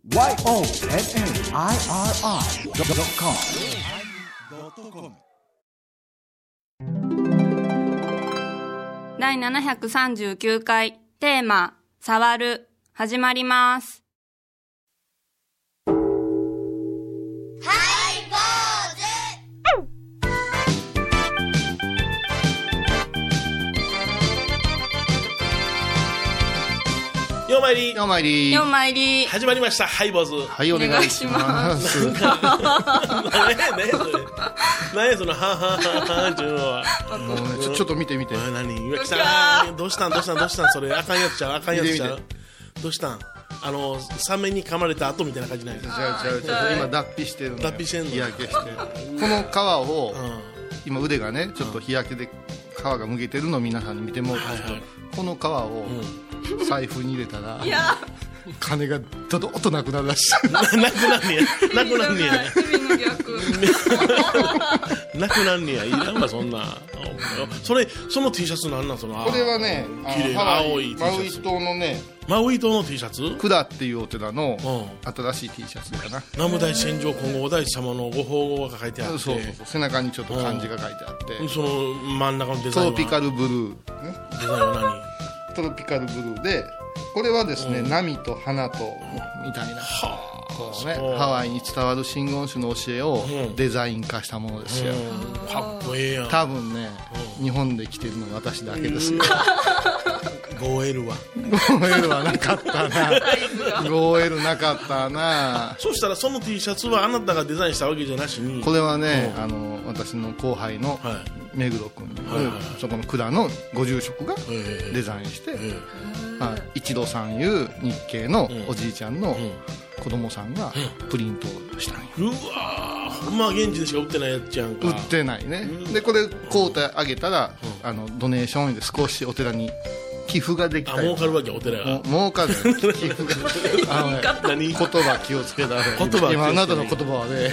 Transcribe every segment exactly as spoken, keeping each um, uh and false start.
ワイオーエヌエヌアイアールアイドットコムだいななひゃくさんじゅうきゅうかいテーマ触る始まります。 ようまいりようまいりようまいり始まりました。ハイボーズ。 はい、お願いします何やそれ何やそのハーハーハーっていうのはもうね、ちょ、ちょっと見て見て。 何岩木さんどうしたんどうしたんどうしたんそれあかんやつちゃうあかんやつちゃうどうしたんあのサメに噛まれた後みたいな感じないですか。 違う違う違う、今脱皮してるのよ。 脱皮してんの日焼けしてこの皮を、うん、今腕がねちょっと日焼けで皮がむけてるのを皆さんに見てもらうんですけど、はいはい、この皮を、うん、財布に入れたら金がドドッとなくなるらしいなくなんねやなくなんねやなくなんねやいらんわそんなそれその T シャツなんなんそのこれはね綺麗な青い T シャツマウイ島のねマウイ島の T シャツクダっていうお寺の新しい T シャツかな。 南無大戦場金剛大師様のご宝語が書いてあって、 そうそうそう、背中にちょっと漢字が書いてあって、 うん、その真ん中のデザインはトロピカルブルー、ね、 デザインは何トロピカルブルーでこれはですね、うん、波と花とみたいな、 はこうね、ハワイに伝わる真言宗の教えをデザイン化したものですよ、 うん、かっこええやん。 多分ね、うん、日本で着てるのは私だけですよ。 ゴーエル はゴーエル はなかったなゴーエル なかったな。 そしたらその T シャツはあなたがデザインしたわけじゃなしに、 これはね、うん、あの私の後輩の目黒君、はいはいはい、そこの蔵のご住職がデザインして、まあ、一度さんいう日系のおじいちゃんの子供さんがプリントしたんよ。 うわー、まあ現地でしか売ってないやつやんか。 売ってないね、うん、でこれ買うてあげたら、うん、あのドネーションで少しお寺に寄付ができたり。 儲かるわけお寺が。 儲かる寄付があの、ね、言葉気をつけたら言葉今あなたの言葉はね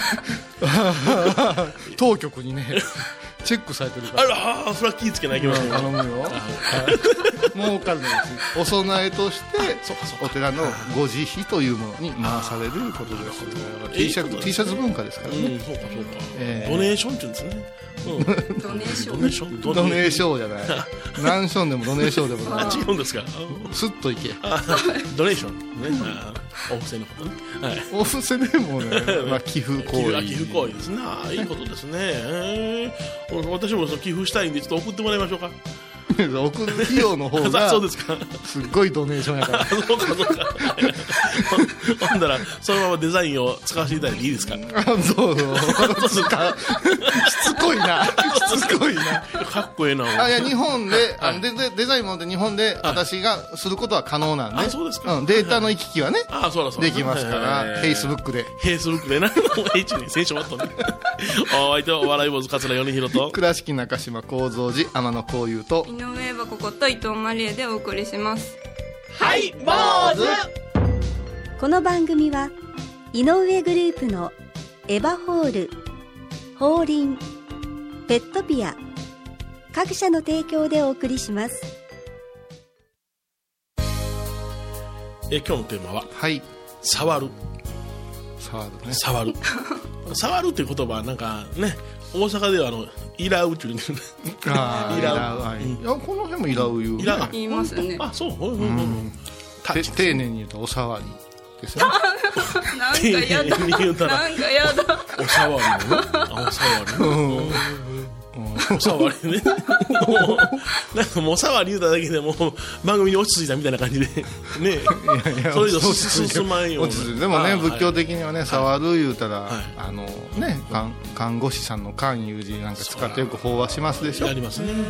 当局にねチェックされてるから。 あら、それは気ぃつけないけど、 頼むよ。儲かるんです。お供えとしてお寺のご慈悲というものに回されることです。T シャツ、T シャツ文化ですからね、 うん、そうかそうか、えー、ドネーションって言うんですね、 うん、ドネーションドネーションドネーションじゃない何ションでもドネーションでもない。 違うんですか。 スッといけドネーションね、お布施のことね、はい、 お布施でもね、まあ、寄付行為寄付行為ですね。いいことですね、えー、私もその寄付したいんでちょっと送ってもらいましょうか。 送る費用の方がそうですか、 すっごいドネーションやからそうかそうかほんだらそのままデザインを使わせていただいていいですか。 あ、そうそうしつこいなしつこいなかっこええな。 あ、いや日本で、はい、あの デ, デザインもで日本で私がすることは可能なんで、 あ、そうですか、 うん、データの行き来はね、 あ、そうだそうだできますから、フェイスブックでフェイスブックでなH に選手マットねお相手はお笑い坊主桂米宏と倉敷中島幸三寺天野幸雄と井上はここと伊藤マリエでお送りします。 ハイボーズ。 この番組は井上グループのエバホール、ホーリン、ペットピア各社の提供でお送りします。 え今日のテーマは、 はい、 触る。 触るね。 触る触るっていう言葉はなんかね、大阪ではあのイラウっていうあイラウ、はい、 うん、 いやこの辺もイラウ言う、ね、 イラ言いますね。 あ、そう、うんうんうん、 丁寧に言うとお触りですねなんかやだなんかやだお触りのね、お触り、うんうんお触りねなんかもうお触り言うただけでもう番組に落ち着いたみたいな感じでねいやいやそれ以上進まんよ。 でもね、仏教的にはね、触る言うたら、はい、あのね、看護師さんの看いう字なんか使ってよく法話しますでしょ。 ありますね、うん、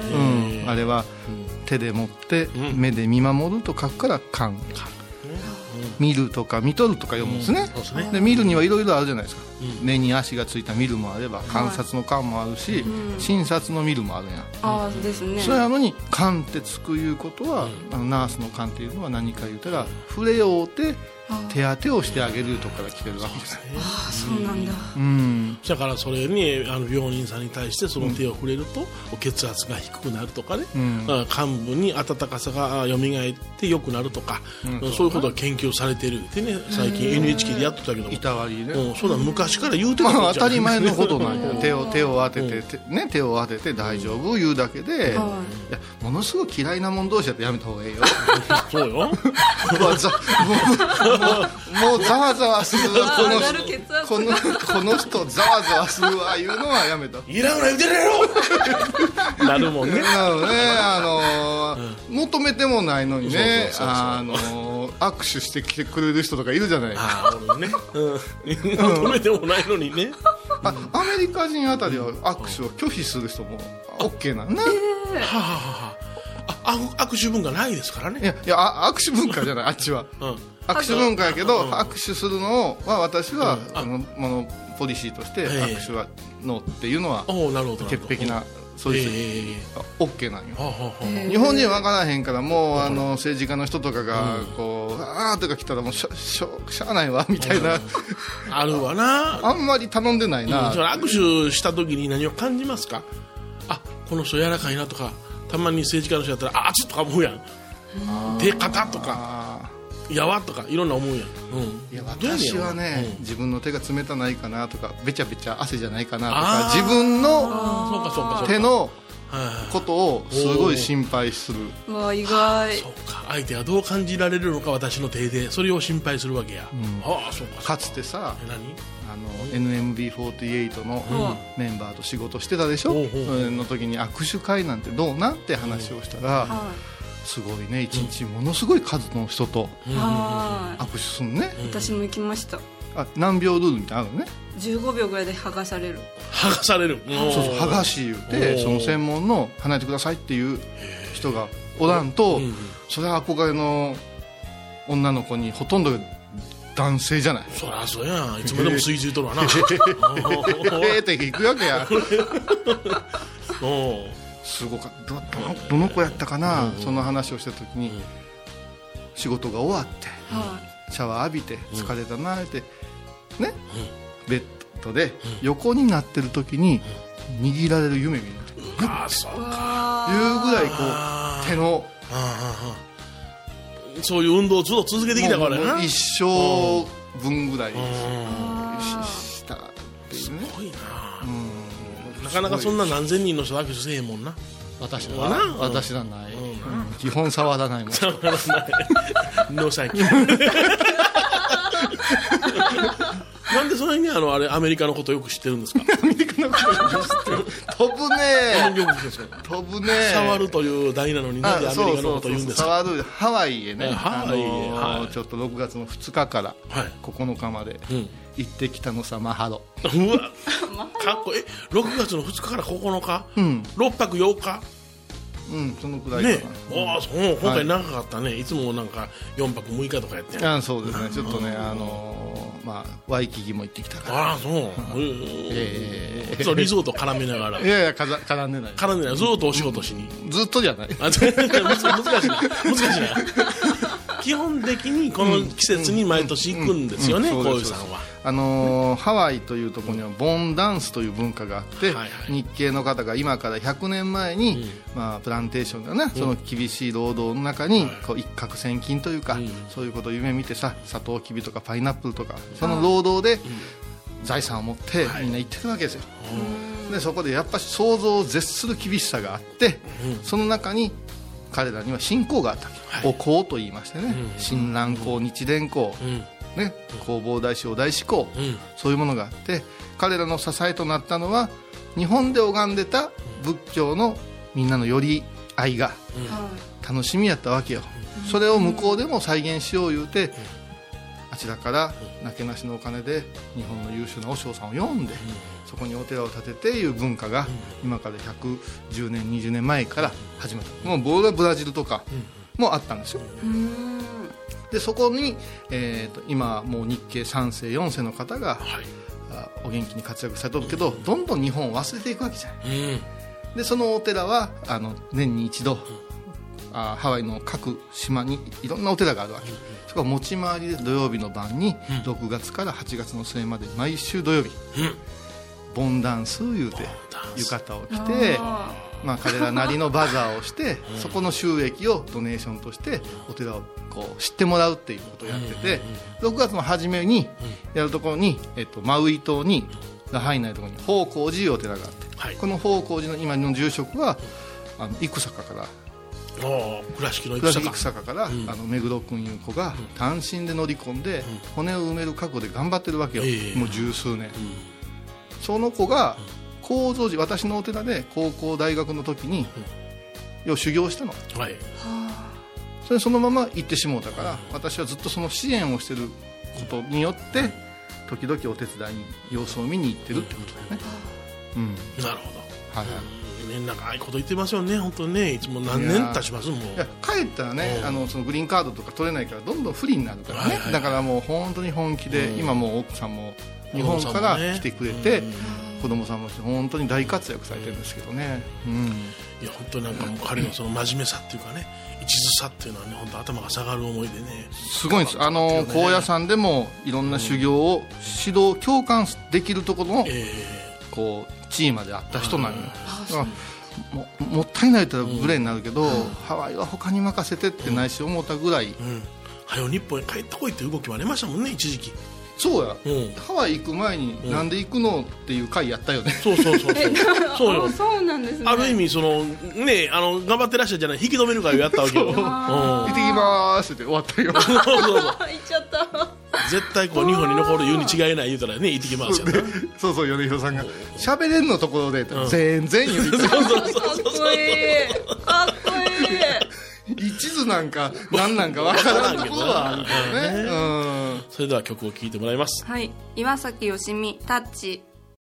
あれは、うん、手で持って目で見守ると書くから看、見るとか見とるとか読むんですね、うん、そうですね。で見るにはいろいろあるじゃないですか、うん、目に足がついた見るもあれば観察の観もあるし、うん、診察の見るもあるやん。 あーですね。 それなのに観ってつくいうことは、うん、あのナースの観っていうのは何か言うたら、触れようて手当てをしてあげるとこから来てるわけじゃない。 ああそうなんだ。 うんだからそれにあの病人さんに対してその手を触れると、うん、血圧が低くなるとかね、うん、患部に温かさが蘇って良くなるとか、うん、そういうことが研究されてるってね、最近 エヌエイチケー でやってたけども、 いたわりね、 うん、そうだ昔から言うてたことじゃない、 まあ、当たり前のことなんや手を手を当てて、手ね、手を当てて大丈夫言うだけで、うん、いやものすごい嫌いなもん同士だってやめた方がいいよそうよもうもうざわざわするわこのこのこの人ざわざわするわいうのはやめた。 いらんな言うてるやろなるもんね。 なのね、あのーうん、求めてもないのにね、あのー、握手してきてくれる人とかいるじゃないですか。 あ俺ね、うん、求めてもないのにね。 あアメリカ人あたりは握手を拒否する人も OK なんね。 えー、はあはああ握手文化ないですからね。 いやいや握手文化じゃないあっちは、うん、握手文化やけど、うん、握手するのは私は、うん、あのものポリシーとして握手はノーっていうのは潔癖なそういう人 OK なんよ。日本人は分からへんからもうあの政治家の人とかがこうあーとか来たらもうしょしょしゃあないわみたいなあるわな。 あんまり頼んでないな、 うん、握手した時に何を感じますか。あこの人柔らかいなとか、たまに政治家の人やったらあ熱っとか思うやん、手肩とかやわとかいろんな思うやん、うん、 いや私はね、うん、自分の手が冷たないかなとかべちゃべちゃ汗じゃないかなとか自分の手のことをすごい心配する。 うわ意外。 そうか相手はどう感じられるのか私の手でそれを心配するわけや、うん、ああそうか。 かつてさ何あの エヌエムビーフォーティーエイト のメンバーと仕事してたでしょ、うん、の時に握手会なんてどうなんて話をしたら、うんはいすごいね一日ものすごい数の人と握手するね、 うん、私も行きました。 あ何秒ルールみたいなのあるのね。 じゅうごびょうぐらいで剥がされる剥がされるそうそう剥がし言うてその専門の離れてくださいっていう人がおらんと、うん、それは憧れの女の子にほとんど男性じゃない。 そりゃそうやいつまでも吸い付いとるわなええって行くわけやおすごかった ど, どの子やったかな、うん、その話をした時に、うん、仕事が終わって、うん、シャワー浴びて疲れたなって、うん、ね、うん、ベッドで横になってる時に握られる夢見る、 うん、ああそうかいうぐらいこう手のそういう運動をずっと続けてきたからな一生分ぐらいしたっていうね。すごいな、うんなかなかそんな何千人の人握手せえへんもんな。 私はな、うん、私はない、うん、基本触らないもん触らないノーサンキューなんでそれにあのあれアメリカのことよく知ってるんですか。 アメリカのことよく知ってる飛ぶね飛ぶね触るという題なのになんでアメリカのこと言うんですか。 触るハワイへね、 ハワイへ、あのーはい、ちょっとろくがつのふつかからここのかまで行ってきたのさ、マハロ。 うわかっこいい。ろくがつのふつかからここのか、うん、ろっぱくようか、 うん、そのくらいかな、 ね、ああそう、今回長かったね、はい、いつもなんかよんぱくむいかとかやってん。 あそうですね、ちょっとね、あのー、まあワイキキも行ってきたから。 ああそう、えー、そうリゾート絡めながら。 いやいや絡んでない絡んでない、ずっとお仕事しに、 うん、ずっとじゃない難しいな難しいな基本的にこの季節に毎年行くんですよね、こういうさんは。 あのー、ハワイというところにはボンダンスという文化があって、はいはい、日系の方が今からひゃくねんまえに、うん、まあ、プランテーションがね、うん、その厳しい労働の中にこう一攫千金というか、うん、そういうことを夢見てさ、サトウキビとかパイナップルとかその労働で財産を持ってみんな行ってくるわけですよ、はい、でそこでやっぱり想像を絶する厳しさがあって、うん、その中に彼らには信仰があったわけ、はい、お香と言いましてね、うん、親鸞香、日蓮香、うんね、弘法大師、お大師香、うん、そういうものがあって、彼らの支えとなったのは日本で拝んでた仏教のみんなの寄り合いが楽しみやったわけよ、うん、それを向こうでも再現しよう言うて、うん、あちらからなけなしのお金で日本の優秀な和尚さんを呼んで、うん、そこにお寺を建てていう文化が今からひゃくじゅうねんにじゅうねんまえから始まった。もうボールはブラジルとかもあったんですよ、うん、でそこに、えー、と今もう日系さんせいよんせいの方が、はい、お元気に活躍されてるけど、うん、どんどん日本を忘れていくわけじゃない、うん、でそのお寺はあの年に一度あハワイの各島にいろんなお寺があるわけ、うん、そこは持ち回りで土曜日の晩に、うん、ろくがつからはちがつの末まで毎週土曜日、うん、ボンダンスいうて浴衣を着て、まあ、彼らなりのバザーをして、うん、そこの収益をドネーションとしてお寺をこう知ってもらうっていうことをやってて、ろくがつの初めにやるところに、えっと、マウイ島にラハイナのところに宝光寺いうお寺があって、はい、この宝光寺の今の住職はあの生坂から倉敷の生坂, 生坂から、うん、あの目黒君いう子が単身で乗り込んで、うん、骨を埋める覚悟で頑張ってるわけよ、えー、もう十数年、うん、その子が高蔵寺、私のお寺で高校大学の時に、うん、よう修行したの、はい、それそのまま行ってしもうたから、うん、私はずっとその支援をしてることによって時々お手伝いに様子を見に行ってるってことだよね、 うんうん、なるほど、はいはい、ね、なんかああいうこと言ってますよね、本当にね、いつも何年経ちますもん。いや帰ったらね、あのそのグリーンカードとか取れないからどんどん不利になるからね、はいはいはい、だからもう本当に本気で、うん、今もう奥さんも日本から来てくれて、ね、うん、子供さんも本当に大活躍されてるんですけどね、うん、 いや本当になんかもう彼のその真面目さっていうかね、一途さっていうのはね、本当頭が下がる思いでね、 すごいんです。あの高野山でもいろんな修行を指導共感できるところの、えー、こう地位まであった人なんよ、うん、も, もったいないとグレーになるけど、うん、ハワイは他に任せてって内心思ったぐらい、うん、 はよ日本へ帰ってこいって動きもありましたもんね、一時期。 そうや、うん、ハワイ行く前に、うん、なんで行くのっていう回やったよね。 そうそうそうそうそうよ。 そうなんですね。 ある意味そのね、あの頑張ってらっしゃるじゃない、引き止めるからやったわけよ。 行ってきまーすって終わったよ。 そうそうそう行っちゃった。 絶対こう日本に残る言うに違いない言うたらね、行ってきますよね。 そうそう、米広さんが喋れんのところで、うん、全然言うてた。 そうそうそうそう。かっこいい。かっこいい。 一途なんか何なんか分からんところはあるからね、うん、 それでは曲を聴いてもらいます。 はい、岩崎よしみタッチ。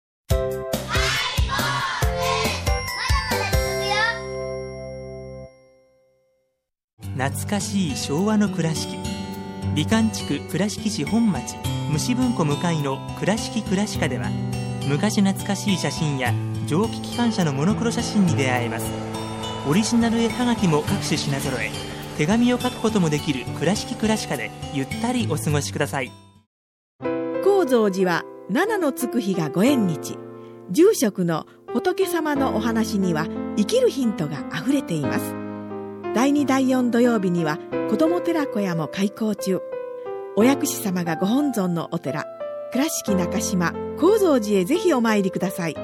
懐かしい昭和の倉敷、美観地区倉敷市本町虫文庫向かいの倉敷倉歯科では、昔懐かしい写真や蒸気機関車のモノクロ写真に出会えます。オリジナル絵はがきも各種品揃え、手紙を書くこともできる倉敷倉歯科でゆったりお過ごしください。 高蔵寺は七のつく日がご縁日。住職の仏様のお話には生きるヒントがあふれています。だいにだいよん土曜日には子ども寺小屋も開校中。お薬師様がご本尊のお寺、倉敷中島・高蔵寺へぜひお参りください。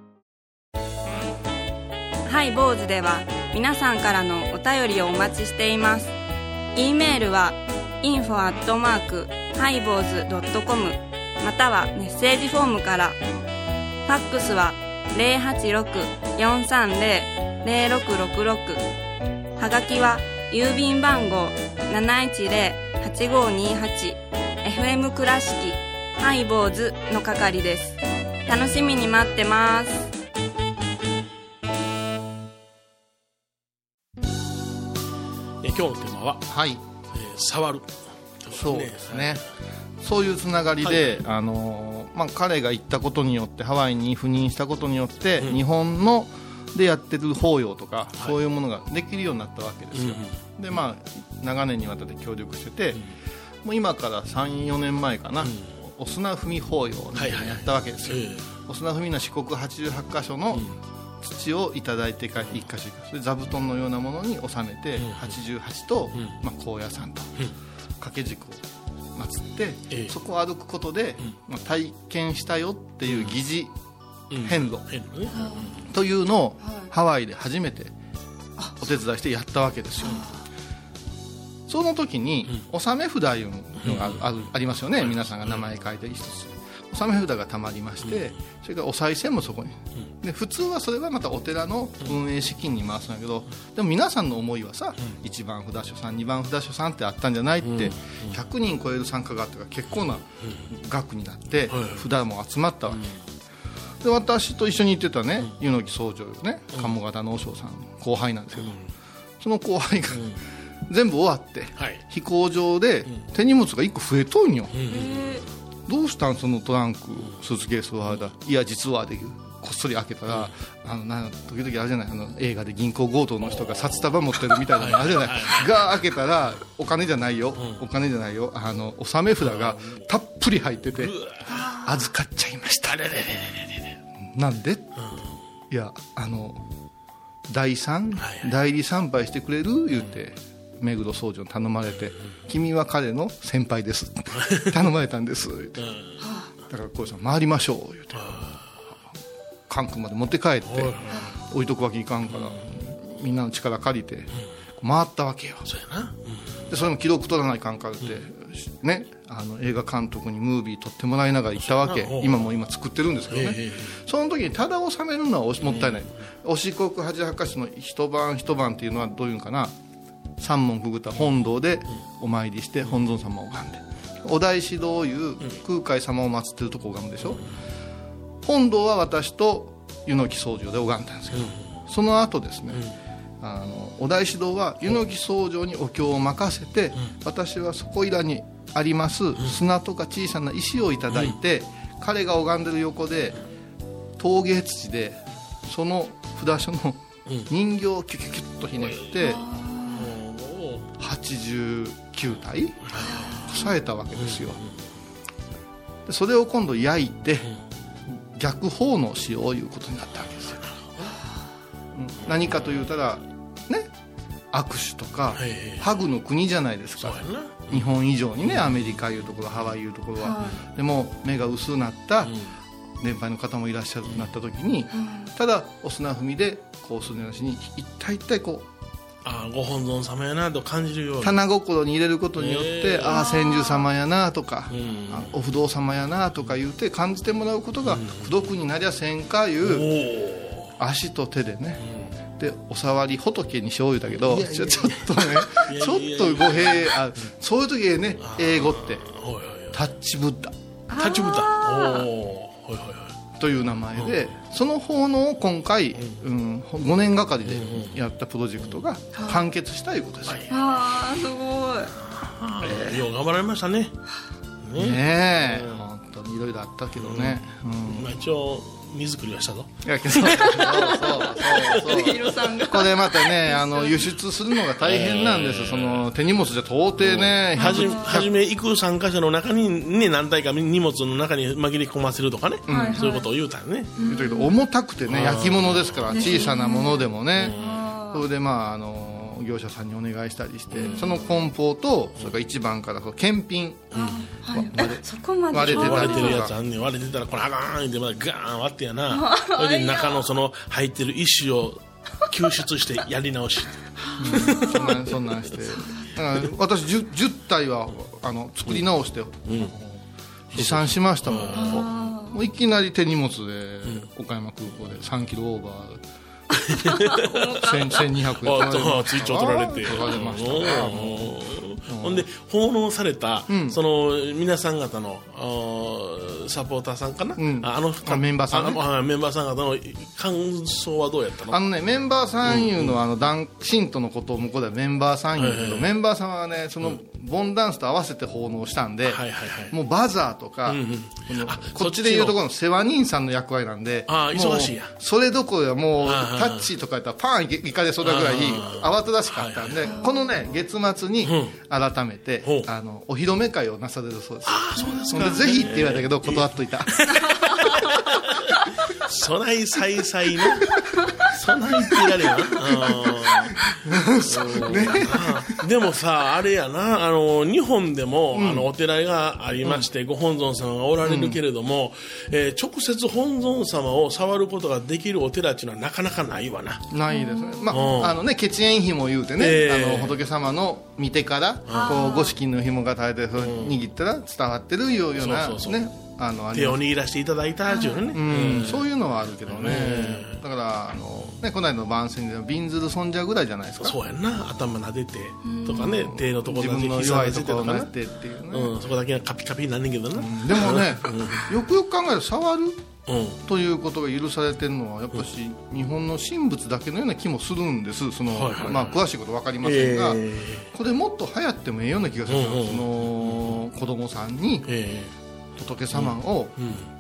ハイボーズでは皆さんからのお便りをお待ちしています。 E メールは インフォ アットマーク ハイボーズ ドットコム またはメッセージフォームから。ファックスは ゼロはちろく よんさんゼロ ゼロろくろくろく、 はがきは郵便番号 なないちゼロ はちごにはち エフエム 倉敷ハイボーズの係です。楽しみに待ってます。 今日のテーマは、はい、えー、触る、 そうですね、そういうつながりで、はい、あのまあ、彼が行ったことによって、ハワイに赴任したことによって、うん、日本のでやってる法要とか、はい、そういうものができるようになったわけですよ、うん、でまあ、長年にわたって協力してて、うん、もう今からさん、よねんまえかな、うん、お砂踏み法要を、ね、はいはい、やったわけですよ、えー、お砂踏みの四国はちじゅうはちかしょの、うん、土をいただいてからいっか所いっか所で座布団のようなものに収めて、うん、はちじゅうはちと、うん、まあ、高野山と、うん、掛け軸を祀って、えー、そこを歩くことで、うん、まあ、体験したよっていう疑似遍路、うんうん、というのをハワイで初めてお手伝いしてやったわけですよ。その時に納め札いうのが あ, る、あ, るありますよね、皆さんが名前書いて一つ納め札がたまりまして、それからお賽銭もそこに、で普通はそれはまたお寺の運営資金に回すんだけど、でも皆さんの思いはさ、いちばん札所さんにばん札所さんってあったんじゃないって、ひゃくにん超える参加があったから結構な額になって札も集まったわけで、私と一緒に行ってたね、柚木総長よね、鴨方の和尚さん後輩なんですけど、その後輩が全部終わって、飛行場で手荷物がいっこ増えとんよ。どうしたんそのトランクスーツケースは、いや実はでこっそり開けたら、うん、あのな時々あるじゃない、あの映画で銀行強盗の人が札束持ってるみたいなのあるじゃないが開けたらお金じゃないよ、うん、お金じゃないよ、あの納め札がたっぷり入ってて、預かっちゃいました。なんで、うん、いやあの第三、はいはい、代理参拝してくれる言うて、うん、目黒僧正に頼まれて、うん、君は彼の先輩です頼まれたんです言うて、うん、だからこうさん回りましょう言うて、関空まで持って帰って置いとくわけいかんから、みんなの力借りて回ったわけよ。 そうやな、 うん、でそれも記録取らないかんからって、うん、ね、あの映画監督にムービー撮ってもらいながら行ったわけ。今も今作ってるんですけどね、えー、その時にただ収めるのはもったいない、うん、お四国八十八箇所の一晩一晩っていうのはどういうのかな、三門くぐった本堂でお参りして本尊様を拝んで、お大師堂いう空海様を祀ってるとこ拝むでしょ。本堂は私と湯の木僧正で拝んだんですけど、うん、その後ですね、うん、あのお大師堂は湯の木僧正にお経を任せて、うん、私はそこいらにあります、うん、砂とか小さな石をいただいて、うん、彼が拝んでる横で陶芸土でその札所の人形をキュキュキュッとひねって、うん、はちじゅうきゅうたいこさえたわけですよ。でそれを今度焼いて逆奉納しよういうことになったわけですよ、うん、何かと言うたらね、握手とかハグの国じゃないですか、日本以上にね、アメリカいうところ、ハワイいうところは、はい、でも目が薄くなった年配の方もいらっしゃるとなった時に、うん、ただお砂踏みでこうするなしに一体一体こう、 あご本尊様やなと感じるような棚心に入れることによって、えー、ああ千住様やなとか、うん、あお不動様やなとか言って感じてもらうことが不読になりゃせんかいう、うん、足と手でね、うん、でお触り仏にしよう言うだけど、ちょ、ちょっとねちょっと語弊あそういう時ね、英語ってタッチブッダタッチブッダおー、はいはいはいという名前で、うん、その奉納を今回、うんうん、ごねんがかりでやったプロジェクトが完結したということですよ。 ああすごい、 えー、よう頑張られましたね。 ね, ねえ、うん、本当にいろいろあったけどね、うんうんまあ、一応荷造りはしたぞ。 いやそうそうそうそうこれまたね、あの輸出するのが大変なんです、えー、その手荷物じゃ到底ね、 はじはじめ行く参加者の中に、ね、何体か荷物の中に紛れ込ませるとかね、うん、そういうことを言うたらね、 言うたけど重たくてね、焼き物ですから小さなものでもね、それでまああの業者さんにお願いしたりして、うん、その梱包とそれから一番から検品、うんはい、割れそこまで割れて割れてるやつあんねん、割れてたらこれあかんってまだガーン割ってやなそれで中のその入ってる石を救出してやり直し、 うん、そんなんそんなんしてだから私 10, じゅったいはあの作り直して、うん、持参しましたもん、うん、もういきなり手荷物で、うん、岡山空港でさんキロオーバーせんにひゃくえん追徴取られて取られました、 ほんで奉納された、うん、その皆さん方のサポーターさんかな、うん、あのあメンバーさん、ね、 あメンバーさん方の感想はどうやったの？ あのね、メンバーさんいうのは、うん、あの信徒のことを向こうではメンバーさんいうけど、うん、メンバーさんはねその、うん、ボンダンスと合わせて奉納したんで、はいはいはい、もうバザーとか、うんうん、こっちでいうところの世話人さんの役割なんで、 あ忙しいやそれどころやもうタッチとかやったらパンいかれそうだぐらい慌ただしかったんで、はいはい、このね月末に改めて、うん、あのお披露目会をなされるそうです。 あそうですか。 ぜひって言われたけど断っといた。 そないさいさいね。そないって言われるな。ね、でもさあれやな、あの日本でも、うん、あのお寺がありまして、うん、ご本尊様がおられるけれども、うんえー、直接本尊様を触ることができるお寺っていうのはなかなかないわな。 ないですね。まああのね血縁紐言うてね、えー、あの仏様の見てからこうご資金の紐が垂れてそれ握ったら伝わってるようなね。あの手を握らせていただいたっていうね、 うんうん、そういうのはあるけどね、うん、だからあの、ね、この間の番宣でびんずる尊者ぐらいじゃないですか。 そうやんな、頭撫でてとかね、うん、手のところだけ自分の弱いところを撫でてっていうね、 うん、そこだけがカピカピになんねんけどな、うん、 でもね、うん、よくよく考えると触る、うん、ということが許されてるのはやっぱし、うん、日本の神仏だけのような気もするんです。その、はいはいはい、まあ、詳しいこと分かりませんが、えー、これもっと流行ってもええような気がする、うんうん、その子供さんに、えー仏様を、うん、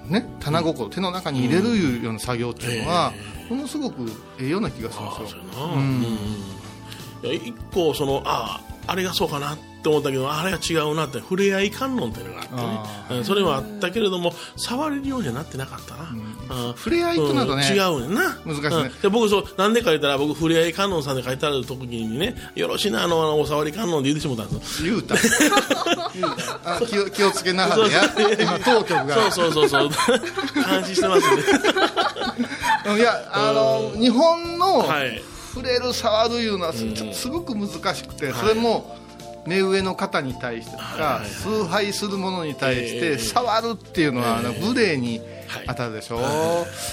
ね、棚心、手の中に入れるような作業っていうのは、えー、ものすごくええような気がするんですよ。うん、 いや一個そのああれがそうかなって思ったけど、あれは違うなって、触れ合い観音っていうのがあってね、それはあったけれども触れるようにはなってなかったな、 うん、触れ合いとなるとね、 うん、違うねんな、 難しいね、 うん、で僕そうなんで書いたら、僕触れ合い観音さんで書いてある時にね、よろしいな、あのあのお触り観音で言ってしもたんです言うた言うたあ 気, を気をつけながらや今当局がそうそうそうそう監視してますねいやあの、うん、日本の、はい触れる触るいうのは す,、うん、すごく難しくて、それも目上の方に対してとか、はい、崇拝するものに対して触るっていうのは、えー、無礼に当たるでしょ、はい、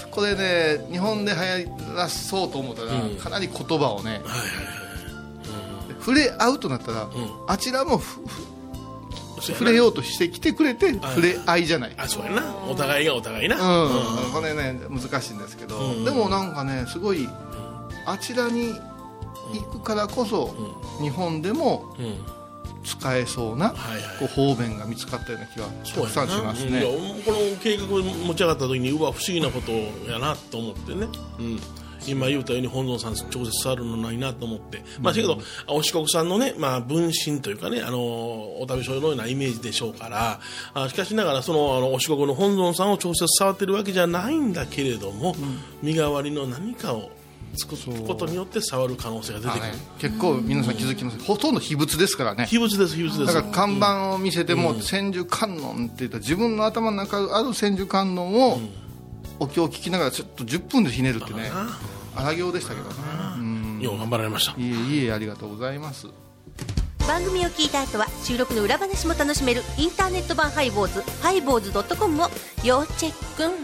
これね日本で流行らそうと思ったら、うん、かなり言葉をね、はいはいはいうん、触れ合うとなったら、うん、あちらも触れようとしてきてくれて触れ合いじゃない、 あそうやな、お互いがお互いな、 うんうん、これね難しいんですけど、うん、でもなんかねすごいあちらに行くからこそ、うん、日本でも使えそうな、うんこう方便が見つかったような気がたくさんしますね。 うん、いやこの計画を持ち上がった時にうわ不思議なことやなと思ってね、うん、今言ったように本尊さん直接触るのないなと思って、うん、まあだけどお四国さんのね、まあ、分身というかね、あのお旅所のようなイメージでしょうから、あしかしながらそのあのお四国の本尊さんを直接触ってるわけじゃないんだけれども、うん、身代わりの何かを作ることによって触る可能性が出てくる、ね、 結構皆さん気づきます、うん、ほとんど秘仏ですからね。 秘仏です秘仏です。 だから看板を見せても、うん、千手観音って言ったら自分の頭の中にある千手観音を、うん、お経を聞きながらちょっとじゅっぷんでひねるってね、荒行でしたけどね、 うん、よう頑張られました。 いえいえありがとうございます。 番組を聞いた後は収録の裏話も楽しめるインターネット版ハイボーズハイボーズ .com を要チェック。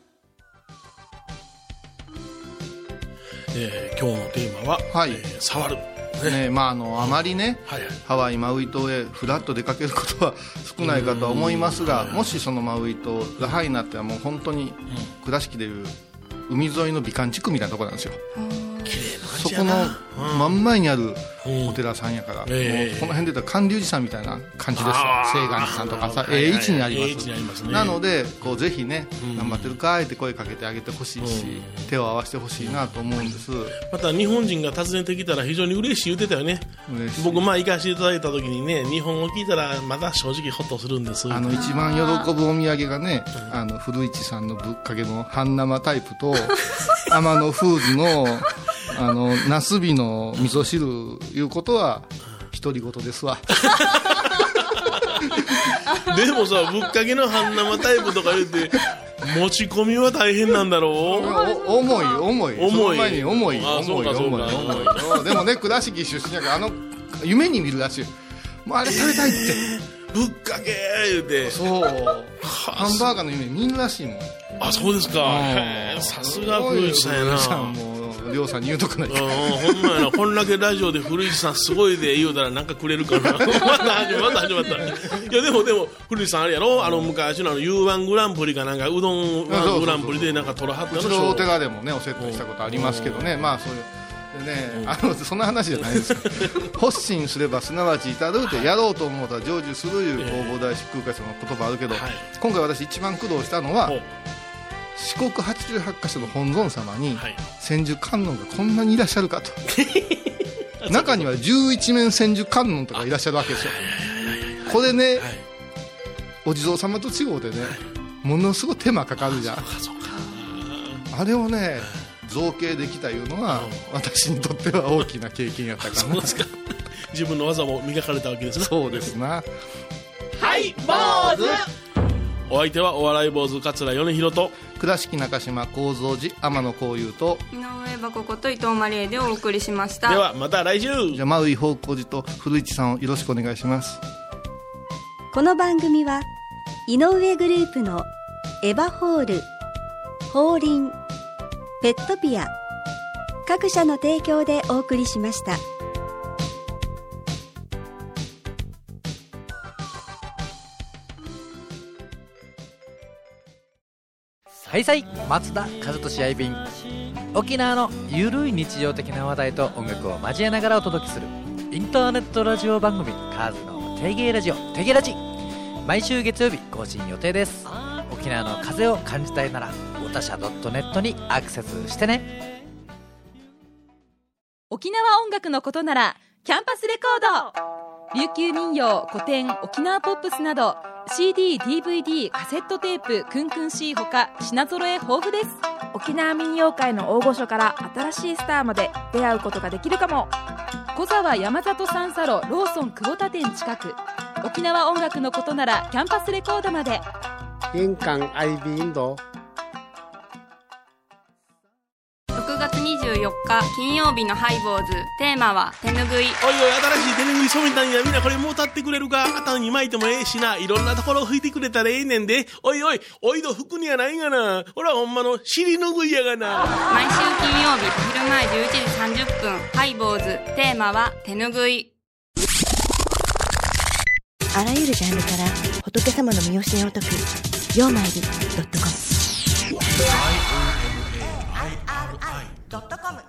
えー、今日のテーマは、はいえー、触る、 ねねまあ、あのあまりね、はいはい、ハワイマウイ島へフラッと出かけることは少ないかとは思いますが、もしそのマウイ島ラハイナってはもう本当に倉敷でいう海沿いの美観地区みたいなところなんですよ。そこの真ん前にあるお寺さんやから、うんえー、もうこの辺で言ったら寒龍寺さんみたいな感じですよ。清岩寺さんとかさええ位置にあります、ね、なのでこうぜひね、うん、頑張ってるかいって声かけてあげてほしいし、うん、手を合わせてほしいなと思うんです。 また日本人が訪ねてきたら非常に嬉しい言ってたよね。僕まあ行かせていただいた時にね、日本語聞いたらまだ正直ホッとするんです。 あの一番喜ぶお土産がね、うん、あの古市さんのぶっかけの半生タイプと天野フーズのあのナスビの味噌汁いうことは独り言ですわでもさぶっかけの半生タイプとか言って持ち込みは大変なんだろう。お重い重い重いその前に重い重い重い重いでもね倉敷出身やからあの夢に見るらしい。もうあれ食べたいって、 えー、ぶっかけ言うてそうハンバーガーの夢見るらしいもん。 あそうですか。さすが古市さんやな。 りょうさんに言うとかないか。 ほんまやな。こんだけラジオで古市さんすごいで言うたらなんかくれるかなまた始まった始まったいやでもでも古市さんあれやろ、あの昔の ユーワン グランプリかなんかうどんワングランプリでなんか取らはったの。 うちのお寺でもねお説明したことありますけどね、まあそういうでね、あのそんな話じゃないです発信すればすなわち至るってやろうと思うたら成就するいう弘法大師空海さんの言葉あるけど、はい、今回私一番苦労したのは四国はちじゅうはちか所の本尊様に千手観音がこんなにいらっしゃるかと中にはじゅういちめん千手観音とかいらっしゃるわけですよ。これね、はい、お地蔵様と違うてねものすごい手間かかるじゃん。あれをね造形できたいうのは私にとっては大きな経験やったかな。 そうですか。自分の技も磨かれたわけですね。 そうですな。 はい坊主。 お相手はお笑い坊主桂米広と倉敷中島幸三寺天野幸雄と井上箱こと伊藤マリエでお送りしました。 ではまた来週。 じゃあマウイ方向寺と古市さんをよろしくお願いします。 この番組は井上グループのエバホール、法輪、ペットピア各社の提供でお送りしました。 はいさい、松田和俊愛便。沖縄のゆるい日常的な話題と音楽を交えながらお届けするインターネットラジオ番組カーズの定芸ラジオ、定芸ラジ。毎週月曜日更新予定です。沖沖縄の風を感じたいならおたしゃ .net にアクセスしてね。 沖縄音楽のことならキャンパスレコード、琉球民謡、古典、沖縄ポップスなど シーディー、ディーブイディー、カセットテープ、クンクン C ほか品揃え豊富です。 沖縄民謡界の大御所から新しいスターまで出会うことができるかも。 小沢山里三佐路ローソン久保田店近く。沖縄音楽のことならキャンパスレコードまで。 印鑑アイビーインド。 ろくがつにじゅうよっか金曜日のハイボーズ、テーマは手ぬぐい。 おいおい、新しい手ぬぐい染めたんや。みんなこれもうたってくれるか。頭に巻いてもええしな、いろんなところを拭いてくれたらええねんで。おいおい、おいど服にはないがな。ほらほんまの尻ぬぐいやがな。 毎週金曜日お昼前じゅういちじさんじゅっぷん、ハイボーズ、テーマは手ぬぐい。 あらゆるジャンルから仏様の身教えを説く曜マイルドットコム。 ドットコム